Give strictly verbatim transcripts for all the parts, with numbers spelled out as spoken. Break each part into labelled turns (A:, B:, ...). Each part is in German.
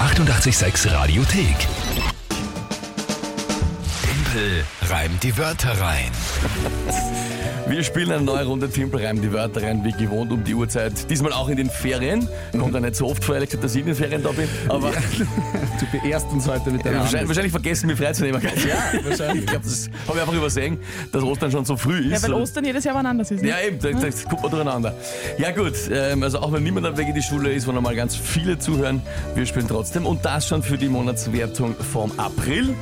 A: achtundachtzig Komma sechs Radiothek. Tempel reimt die Wörter rein.
B: Wir spielen eine neue Runde Tempel reimt die Wörter rein, wie gewohnt um die Uhrzeit. Diesmal auch in den Ferien. Kommt ja nicht so oft vor, ehrlich gesagt, dass ich in den Ferien da bin. Aber
C: ja. Du beehrst uns heute mit deiner
B: ja, wahrscheinlich, wahrscheinlich vergessen, mich freizunehmen.
C: Ja, wahrscheinlich.
B: Ich glaube, das habe ich einfach übersehen, dass Ostern schon so früh ist.
D: Ja, weil Ostern jedes Jahr wann anders ist. Ne?
B: Ja, eben, da, da guckt man durcheinander. Ja gut, ähm, also auch wenn niemand am Weg in die Schule ist, wo normal ganz viele zuhören, wir spielen trotzdem. Und das schon für die Monatswertung vom April.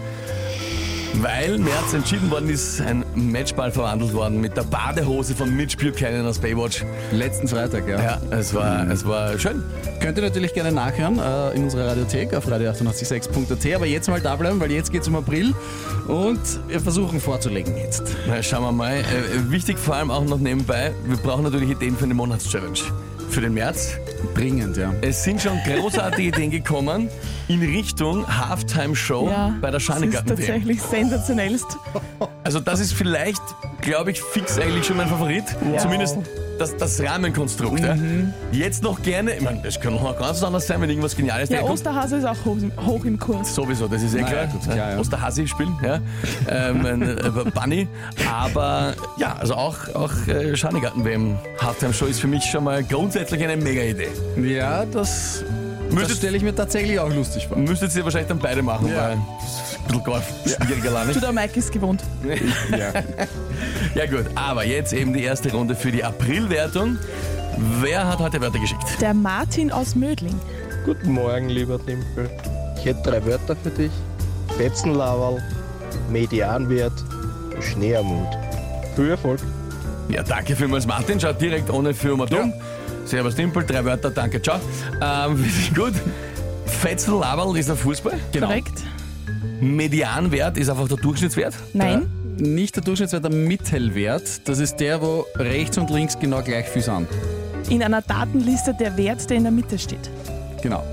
B: Weil März entschieden worden ist, ein Matchball verwandelt worden mit der Badehose von Mitch Buchanan aus Baywatch.
C: Letzten Freitag, ja.
B: Ja, es war, es war schön.
C: Könnt ihr natürlich gerne nachhören äh, in unserer Radiothek auf radio achtundachtzig Komma sechs punkt a t, aber jetzt mal da bleiben, weil jetzt geht es um April und wir versuchen vorzulegen jetzt.
B: Na, schauen wir mal. Äh, wichtig vor allem auch noch nebenbei, wir brauchen natürlich Ideen für eine Monatschallenge. Für den März.
C: Dringend, ja.
B: Es sind schon großartige Ideen gekommen in Richtung Halftime-Show
D: Ja,
B: bei der
D: das ist
B: Schanigarten-W M.
D: tatsächlich sensationellst.
B: Also das ist vielleicht, glaube ich, fix eigentlich schon mein Favorit.
D: Wow.
B: Zumindest das, das Rahmenkonstrukt.
C: Mhm.
B: Ja. Jetzt noch gerne, ich meine, das kann noch ganz anders sein, wenn irgendwas Geniales
D: Der
B: reinkommt.
D: Osterhase ist auch hoch, hoch im Kurs.
B: Sowieso, das ist eh
C: Na
B: klar.
C: ja, gut, klar, ja.
B: Osterhasi spielen, ja. ähm, ein äh, Bunny. Aber ja, also auch, auch äh, Schanigarten-W M Halftime-Show ist für mich schon mal grundsätzlich eine Mega-Idee.
C: Ja, das, das
B: Müsstet-
C: stelle ich mir tatsächlich auch lustig vor.
B: Müsstet ihr wahrscheinlich dann beide machen,
C: Ja.
B: weil das ist ein bisschen gar schwieriger Land
D: Du,
B: ist.
D: der Mike ist gewohnt.
C: Ja.
B: Ja gut, aber jetzt eben die erste Runde für die Aprilwertung. Wer hat heute Wörter geschickt?
D: Der Martin aus Mödling.
E: Guten Morgen, lieber Tempel. Ich hätte drei Wörter für dich. Fetzenlaberl, Medianwert, Schneearmut. Viel Erfolg.
B: Ja, danke vielmals Martin, schaut direkt ohne für und dumm. Servus Timpel, drei Wörter, danke, ciao. Ähm, finde ich gut. Fetzel-Laberl ist der Fußball.
C: Genau.
D: Korrekt?
B: Medianwert ist einfach der Durchschnittswert.
D: Nein?
C: Nicht der Durchschnittswert, der Mittelwert. Das ist der, wo rechts und links genau gleich viel sind.
D: In einer Datenliste der Wert, der in der Mitte steht.
C: Genau.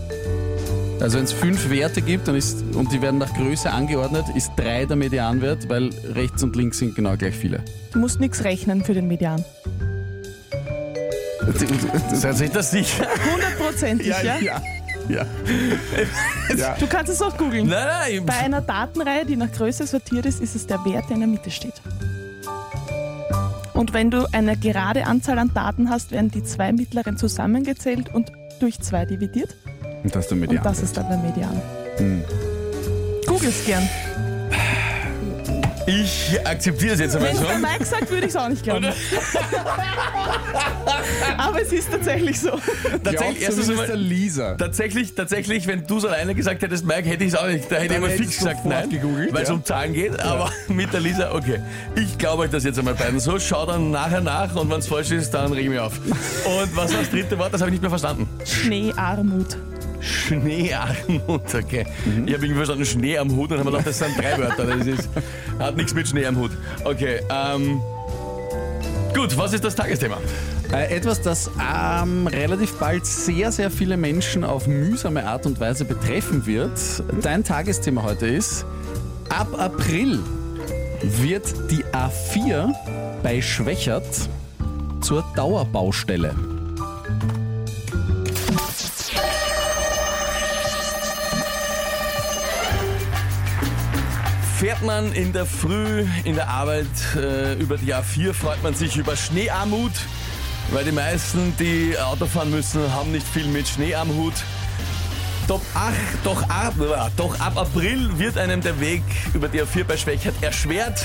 C: Also wenn es fünf Werte gibt dann ist, und die werden nach Größe angeordnet, ist drei der Medianwert, weil rechts und links sind genau gleich viele.
D: Du musst nichts rechnen für den Median.
B: Seid sich das sicher?
D: Hundertprozentig, ja,
C: ja. Ja. ja.
D: Du kannst es auch googeln.
B: Nein, nein.
D: Bei einer Datenreihe, die nach Größe sortiert ist, ist es der Wert, der in der Mitte steht. Und wenn du eine gerade Anzahl an Daten hast, werden die zwei mittleren zusammengezählt und durch zwei dividiert.
C: Und das ist der Median.
D: Und das ist dann der Median.
C: Hm.
D: Google es gern.
B: Ich akzeptiere es jetzt einmal
D: Wenn
B: so.
D: es der Mike sagt, würde ich es auch nicht glauben. Aber es ist tatsächlich so.
B: Tatsächlich, erstens
C: der
B: einmal,
C: Lisa.
B: tatsächlich, tatsächlich, wenn du es alleine gesagt hättest, Mike, hätte ich es auch nicht. Da hätte ich
C: Dann
B: immer
C: hättest
B: fix
C: du
B: gesagt,
C: sofort
B: nein,
C: gegoogelt,
B: weil es
C: ja.
B: um Zahlen geht. Aber mit der Lisa, okay. Ich glaube euch das jetzt einmal beiden so. Schau dann nachher nach und wenn es falsch ist, dann reg ich mich auf. Und was war das dritte Wort? Das habe ich nicht mehr verstanden.
D: Schneearmut.
B: Schneearmut, okay.
C: Mhm.
B: Ich habe irgendwie verstanden Schnee am Hut und habe mir gedacht, das sind drei Wörter. Das ist, hat nichts mit Schnee am Hut. Okay, ähm, gut, was ist das Tagesthema?
C: Äh, etwas, das ähm, relativ bald sehr, sehr viele Menschen auf mühsame Art und Weise betreffen wird. Dein Tagesthema heute ist, ab April wird die A vier bei Schwächert zur Dauerbaustelle.
B: Fährt man in der Früh in der Arbeit äh, über die A vier, freut man sich über Schneearmut, weil die meisten, die Auto fahren müssen, haben nicht viel mit Schnee am Hut. Doch, ach, doch, ab, doch ab April wird einem der Weg über die A vier bei Schwächert erschwert.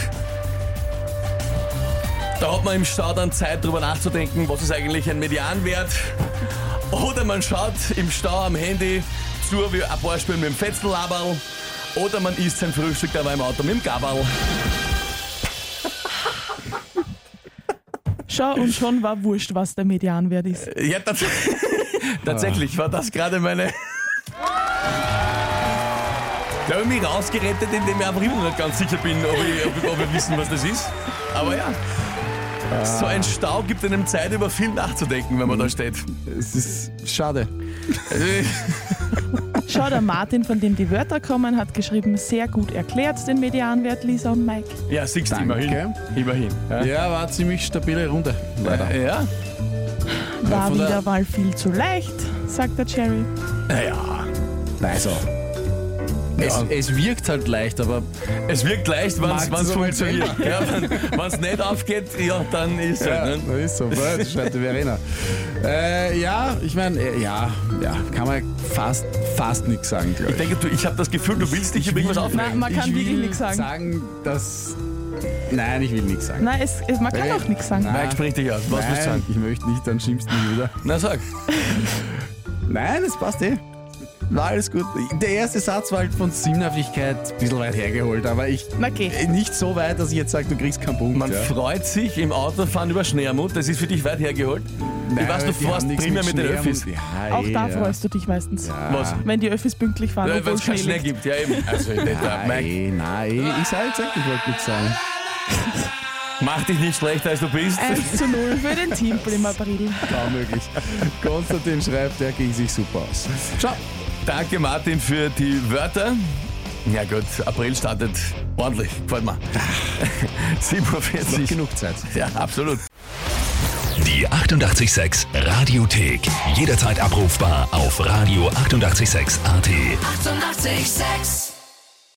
B: Da hat man im Stau dann Zeit, darüber nachzudenken, was ist eigentlich ein Medianwert. Oder man schaut im Stau am Handy zu, wie ein paar spielen mit dem Fetzenlaberl. Oder man isst sein Frühstück dabei im Auto mit dem Gabal.
D: Schau, und schon war wurscht, was der Medianwert ist.
B: Ja, tats tatsächlich war das gerade meine... Da habe ich mich rausgerettet, indem ich einfach immer noch nicht ganz sicher bin, ob, ich, ob, ob wir wissen, was das ist. Aber ja, so ein Stau gibt einem Zeit, über viel nachzudenken, wenn man da steht.
C: Es ist schade.
D: Schau, der Martin, von dem die Wörter kommen, hat geschrieben, sehr gut erklärt den Medianwert, Lisa und Mike.
B: Ja, siehst du,
C: Danke.
B: immerhin. Immerhin. Ja.
C: Ja, war eine ziemlich stabile Runde. Leider.
B: Äh, ja.
D: War
C: von der-
D: wieder mal viel zu leicht, sagt der Jerry.
B: Naja,
C: Also, es,
B: Ja.
C: es wirkt halt leicht, aber
B: Es wirkt leicht, wenn es
C: Mag's aber
B: funktioniert. Ja, wenn es nicht aufgeht, ja, dann ist es
C: ja,
B: halt. Ne?
C: das ist so. Das schreibt die Verena. Äh, ja, ich meine, äh, ja, ja, kann man fast, fast nichts sagen, glaube
B: Ich denke, du, ich habe das Gefühl, du willst dich über irgendwas
D: Nein,
B: aufregen.
D: man kann
C: ich
D: wirklich
C: will
D: nichts sagen.
C: sagen, dass... Nein, ich will nichts sagen.
D: Nein, es, es, man kann
C: Nein.
D: auch nichts sagen.
C: Nein.
B: Mike, sprich dich aus. Was willst du
C: Nein,
B: sagen?
C: ich möchte nicht, dann schimpfst du mich wieder.
B: Na, sag.
C: Nein, es passt eh. War alles gut. Der erste Satz war halt von Sinnhaftigkeit ein bisschen weit hergeholt, aber ich
D: Na geh.
C: nicht so weit, dass ich jetzt sage, du kriegst keinen Punkt.
B: Man
C: ja.
B: freut sich im Autofahren über Schneearmut. Das ist für dich weit hergeholt. ich weiß, du
C: die
B: fährst
C: haben nichts
B: primär mit den
C: Schnee am-
B: Öffis.
C: Ja,
D: Auch da
C: ja.
D: freust du dich meistens.
C: Ja.
B: Was?
D: Wenn die Öffis pünktlich fahren,
B: Wenn
D: obwohl
B: es keinen
D: Schnee
B: Schnee
D: liegt.
B: gibt, ja eben. Also, nicht, äh, Mike,
C: Nein, nein, ich sage jetzt, ich wollte nichts sagen.
B: mach dich nicht schlechter, als du bist.
D: eins zu null für den Timpel im April.
C: Kaum möglich. Konstantin schreibt, der ging sich super aus. Schau.
B: Danke, Martin, für die Wörter. Ja gut, April startet ordentlich, gefällt mir. sieben Uhr
C: Noch
B: vierzig.
C: genug Zeit.
B: Ja, absolut.
A: Die achtundachtzig Komma sechs Radiothek. Jederzeit abrufbar auf radio achtundachtzig Komma sechs Punkt a t.
F: Eighty-eight point six